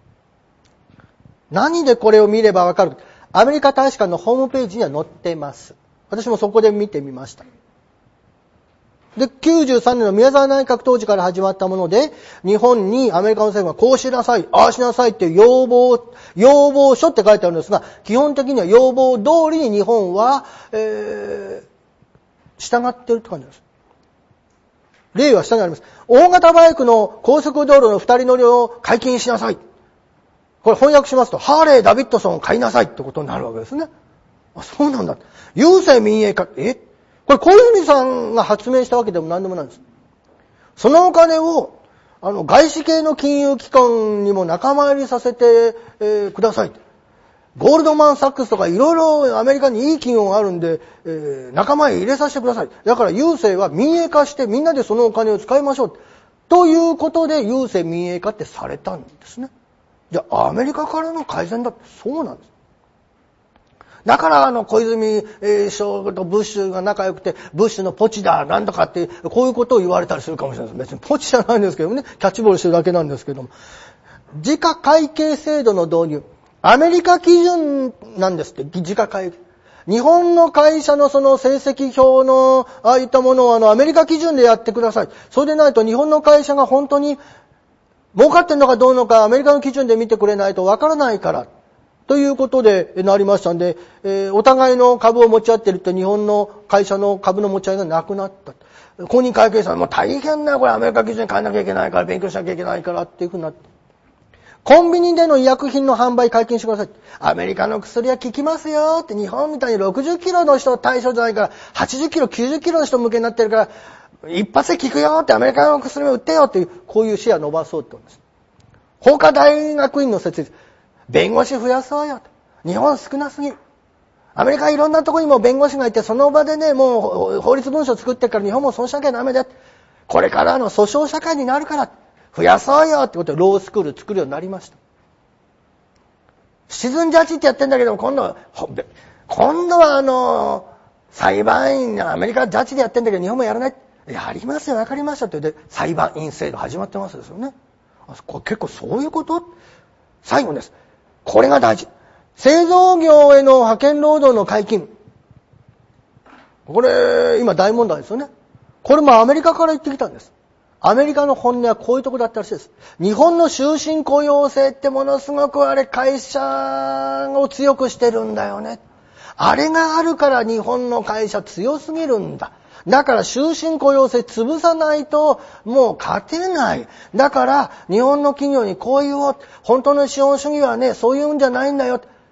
何でこれを見ればわかるか。アメリカ大使館のホームページには載ってます。私もそこで見てみました。で、きゅうじゅうさんねんの宮沢内閣当時から始まったもので、日本にアメリカの政府がこうしなさい、ああしなさいっていう要望、要望書って書いてあるんですが、基本的には要望通りに日本は、えー、従っているって感じです。例は下にあります。大型バイクの高速道路の二人乗りを解禁しなさい。これ翻訳しますと、ハーレー・ダビッドソンを買いなさいってことになるわけですね。あ、そうなんだ。郵政民営化、えこれ小泉さんが発明したわけでも何でもないんです。そのお金を、あの、外資系の金融機関にも仲間入りさせて、えー、ください。ゴールドマンサックスとかいろいろアメリカにいい企業があるんで、えー、仲間へ入れさせてください。だから郵政は民営化してみんなでそのお金を使いましょう。ということで郵政民営化ってされたんですね。じゃあアメリカからの改善だってそうなんです。だからあの小泉首相とブッシュが仲良くて、ブッシュのポチだなんとかってこういうことを言われたりするかもしれないです。別にポチじゃないんですけどね、キャッチボールしてるだけなんですけども。時価会計制度の導入。アメリカ基準なんですって、時価会計。日本の会社のその成績表のああいったものをあのアメリカ基準でやってください。それでないと日本の会社が本当に儲かってんのかどうのかアメリカの基準で見てくれないとわからないから。ということでなりましたんで、えー、お互いの株を持ち合ってるって日本の会社の株の持ち合いがなくなった。公認会計士さんもう大変だよ、これアメリカ基準に変えなきゃいけないから、勉強しなきゃいけないからっていうふうになって。コンビニでの医薬品の販売解禁してください。アメリカの薬は効きますよって、日本みたいにろくじゅっキロの人対象じゃないから、はちじゅっキロ、きゅうじゅっキロの人向けになってるから、一発で効くよって、アメリカの薬も売ってよっていう、こういうシェア伸ばそうってことです。法科大学院の設立。弁護士増やそうよと。日本少なすぎる。アメリカいろんなところにも弁護士がいて、その場でね、もう法律文書作ってるから日本もそうしなきゃダメだ。これからの訴訟社会になるから、増やそうよってことでロースクール作るようになりました。シチズンジャッジってやってんだけど、今度は、今度はあの、裁判員がアメリカジャッジでやってんだけど、日本もやらない。やりますよ、わかりましたって言って、裁判員制度始まってますですよね。これ結構そういうこと最後です。これが大事。製造業への派遣労働の解禁。これ、今大問題ですよね。これもアメリカから言ってきたんです。アメリカの本音はこういうとこだったらしいです。日本の終身雇用制ってものすごくあれ会社を強くしてるんだよね。あれがあるから日本の会社強すぎるんだ。だから終身雇用制潰さないともう勝てない。だから日本の企業にこういう本当の資本主義はね、そういうんじゃないんだよ。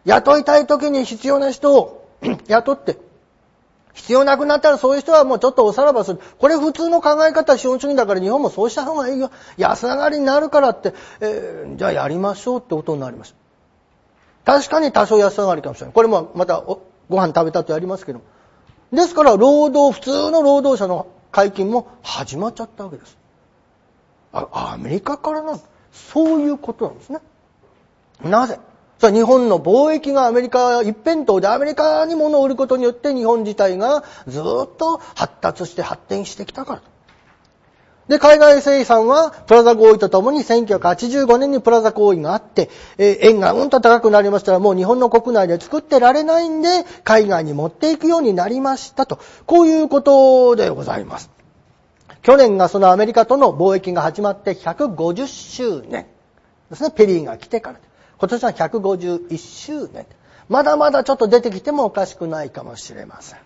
雇いたい時に必要な人を雇って、必要なくなったらそういう人はもうちょっとおさらばする。これ普通の考え方、資本主義だから日本もそうした方がいいよ。安上がりになるからって、えー、じゃあやりましょうってことになりました。確かに多少安上がりかもしれない。これもまたご飯食べたとやりますけども。ですから労働、普通の労働者の解禁も始まっちゃったわけです。あ、アメリカからなんそういうことなんですね。なぜ？さあ日本の貿易がアメリカ一辺倒でアメリカに物を売ることによって日本自体がずっと発達して発展してきたからと。で、海外生産はプラザ合意とともにせんきゅうひゃくはちじゅうごねんにプラザ合意があって、えー、円がうんと高くなりましたらもう日本の国内で作ってられないんで海外に持っていくようになりましたと。こういうことでございます。去年がそのアメリカとの貿易が始まってひゃくごじゅっしゅうねんですね。ペリーが来てから。今年はひゃくごじゅういっしゅうねん。まだまだちょっと出てきてもおかしくないかもしれません。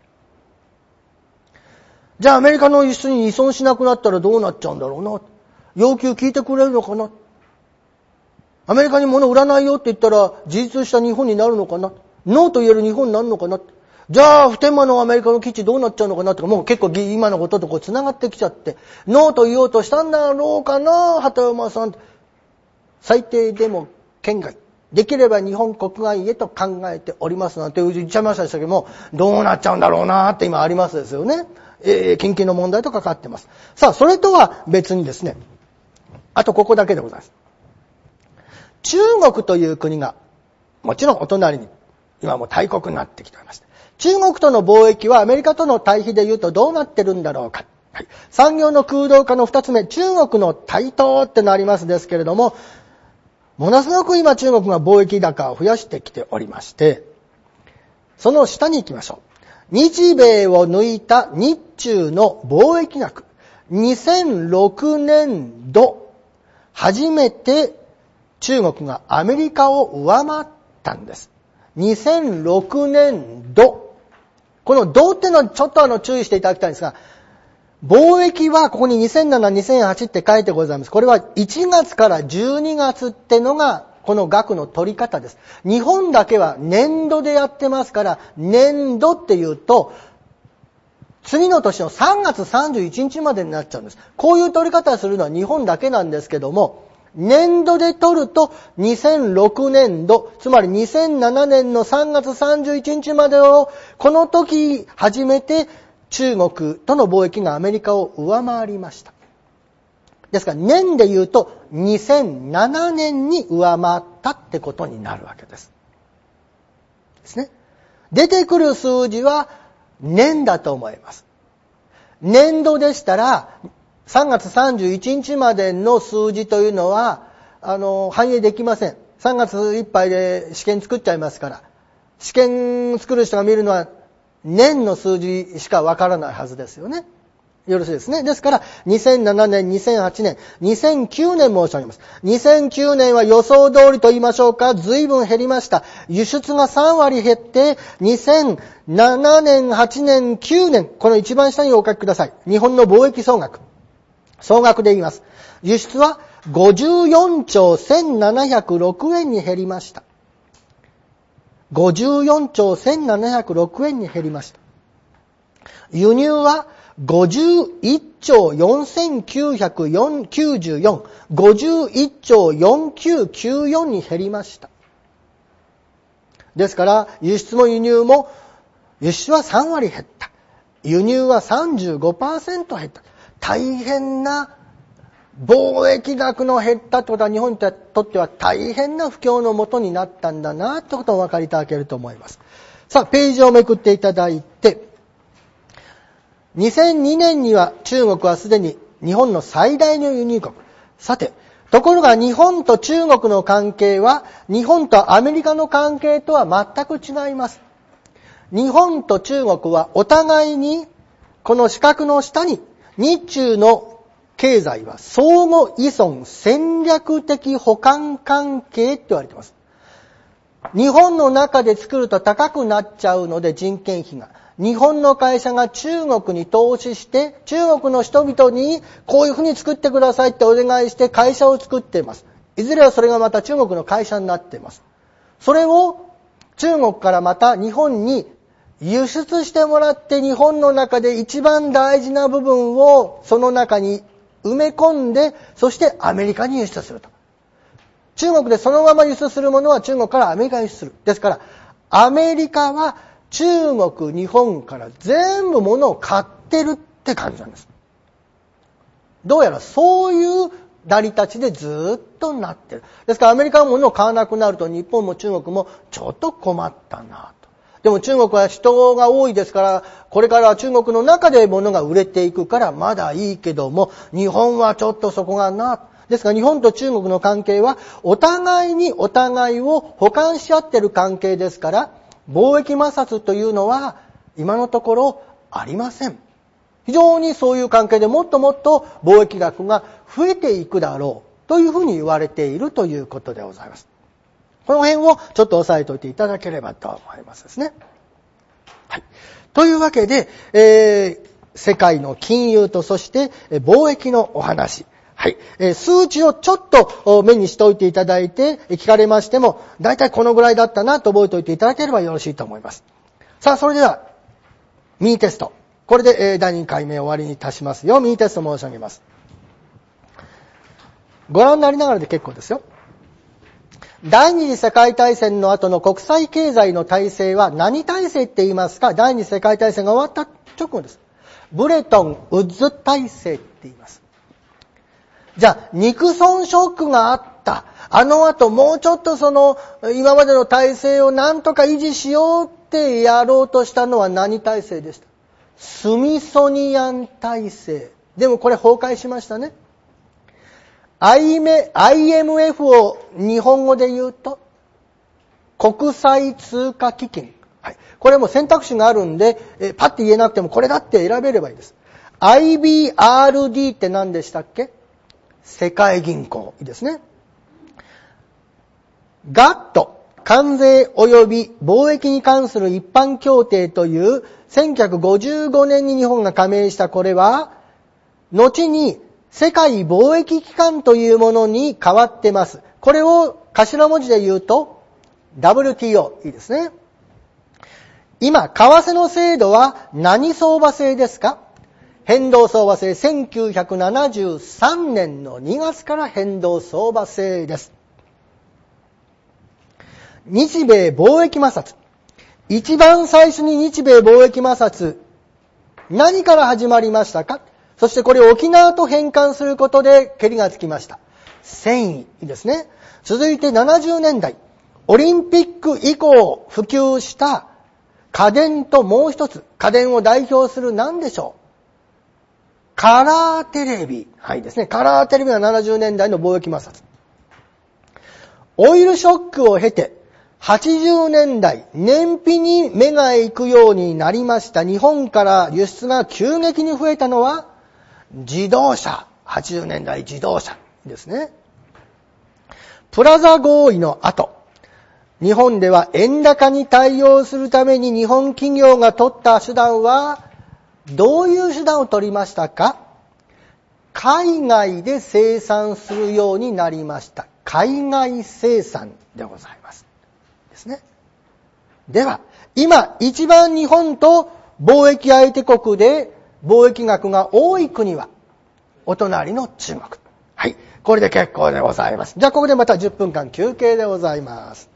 じゃあアメリカの輸出に依存しなくなったらどうなっちゃうんだろうな。要求聞いてくれるのかな。アメリカに物売らないよって言ったら自立した日本になるのかな。ノーと言える日本になるのかな。じゃあ普天間のアメリカの基地どうなっちゃうのかなとか、もう結構今のこととこう繋がってきちゃって、ノーと言おうとしたんだろうかな、畑山さん。最低でも県外。できれば日本国外へと考えておりますなんて言っちゃいましたけども、どうなっちゃうんだろうなって今ありますですよね。えー、近畿の問題とかかってます。さあ、それとは別にですね、あとここだけでございます。中国という国が、もちろんお隣に、今も大国になってきておりました。中国との貿易はアメリカとの対比で言うとどうなってるんだろうか。はい、産業の空洞化の二つ目、中国の台頭ってなりますですけれども、ものすごく今中国が貿易高を増やしてきておりまして、その下に行きましょう。日米を抜いた日中の貿易額。にせんろくねんど、初めて中国がアメリカを上回ったんです。にせんろくねんど。このどっていうのはちょっとあの注意していただきたいんですが、貿易はここににせんなな、にせんはちって書いてございます。これはいちがつからじゅうにがつってのがこの額の取り方です。日本だけは年度でやってますから、年度っていうと、次の年のさんがつさんじゅういちにちまでになっちゃうんです。こういう取り方をするのは日本だけなんですけども、年度で取るとにせんろくねんど、つまりにせんななねんのさんがつさんじゅういちにちまでを、この時初めて中国との貿易がアメリカを上回りました。ですから年で言うとにせんななねんに上回ったってことになるわけです。ですね。出てくる数字は年だと思います。年度でしたらさんがつさんじゅういちにちまでの数字というのはあの反映できません。さんがついっぱいで試験作っちゃいますから、試験作る人が見るのは年の数字しかわからないはずですよね。よろしいですね。ですからにせんななねん、にせんはちねん、にせんきゅうねん申し上げます。にせんきゅうねんは予想通りと言いましょうか、随分減りました。輸出がさんわり減って、にせんななねん、はちねん、きゅうねん、この一番下にお書きください。日本の貿易総額。総額で言います。輸出はごじゅうよんちょうせんななひゃくろくえんに減りました。ごじゅうよんちょうせんななひゃくろくえんに減りました。輸入はごじゅういっちょうよんせんきゅうひゃくきゅうじゅうよん、ごじゅういっちょうよんきゅうきゅうよんに減りました。ですから輸出も輸入も、輸出はさんわり減った。輸入は さんじゅうごパーセント 減った。大変な貿易額の減ったということは日本にとっては大変な不況のもとになったんだなということをお分かりいただけると思います。さあ、ページをめくっていただいて、にせんにねんには中国はすでに日本の最大の輸入国。さて、ところが日本と中国の関係は日本とアメリカの関係とは全く違います。日本と中国はお互いにこの四角の下に日中の経済は相互依存戦略的補完関係って言われています。日本の中で作ると高くなっちゃうので人件費が。日本の会社が中国に投資して中国の人々にこういうふうに作ってくださいってお願いして会社を作っています。いずれはそれがまた中国の会社になっています。それを中国からまた日本に輸出してもらって日本の中で一番大事な部分をその中に埋め込んで、そしてアメリカに輸出すると。中国でそのまま輸出するものは中国からアメリカに輸出する。ですから、アメリカは中国、日本から全部物を買ってるって感じなんです。どうやらそういう成り立ちでずっとなってる。ですからアメリカの物を買わなくなると日本も中国もちょっと困ったなと。でも中国は人が多いですから、これからは中国の中で物が売れていくからまだいいけども、日本はちょっとそこがな。ですから日本と中国の関係はお互いにお互いを補完し合っている関係ですから、貿易摩擦というのは今のところありません。非常にそういう関係でもっともっと貿易額が増えていくだろうというふうに言われているということでございます。この辺をちょっと押さえておいていただければと思いますですね。はい。というわけで、えー、世界の金融とそして貿易のお話。はい。えー、数値をちょっと目にしておいていただいて、聞かれましても、だいたいこのぐらいだったなと覚えておいていただければよろしいと思います。さあ、それでは、ミニテスト。これで、えー、だいにかいめ終わりにいたしますよ。ミニテスト申し上げます。ご覧になりながらで結構ですよ。第二次世界大戦の後の国際経済の体制は何体制って言いますか？第二次世界大戦が終わった直後です。ブレトン・ウッズ体制って言います。じゃあ、ニクソンショックがあった。あの後もうちょっとその今までの体制をなんとか維持しようってやろうとしたのは何体制でした？スミソニアン体制。でもこれ崩壊しましたね。アイエムエフ を日本語で言うと、国際通貨基金。はい。これも選択肢があるんで、えパッて言えなくてもこれだって選べればいいです。アイビーアールディー って何でしたっけ？世界銀行。いいですね。ガット、関税及び貿易に関する一般協定というせんきゅうひゃくごじゅうごねんに日本が加盟したこれは、後に世界貿易機関というものに変わってます。これを頭文字で言うと ダブリューティーオー。いいですね。今、為替の制度は何相場制ですか？変動相場制。せんきゅうひゃくななじゅうさんねんのにがつから変動相場制です。日米貿易摩擦。一番最初に日米貿易摩擦、何から始まりましたか？そしてこれを沖縄と変換することでケリがつきました。繊維ですね。続いてななじゅうねんだい、オリンピック以降普及した家電ともう一つ、家電を代表する何でしょう？カラーテレビ。はいですね。カラーテレビはななじゅうねんだいの貿易摩擦。オイルショックを経て、はちじゅうねんだい、燃費に目が行くようになりました。日本から輸出が急激に増えたのは、自動車。はちじゅうねんだい自動車ですね。プラザ合意の後、日本では円高に対応するために日本企業が取った手段は、どういう手段を取りましたか？海外で生産するようになりました。海外生産でございます。ですね。では、今一番日本と貿易相手国で貿易額が多い国は、お隣の中国。はい。これで結構でございます。じゃあここでまたじゅっぷんかん休憩でございます。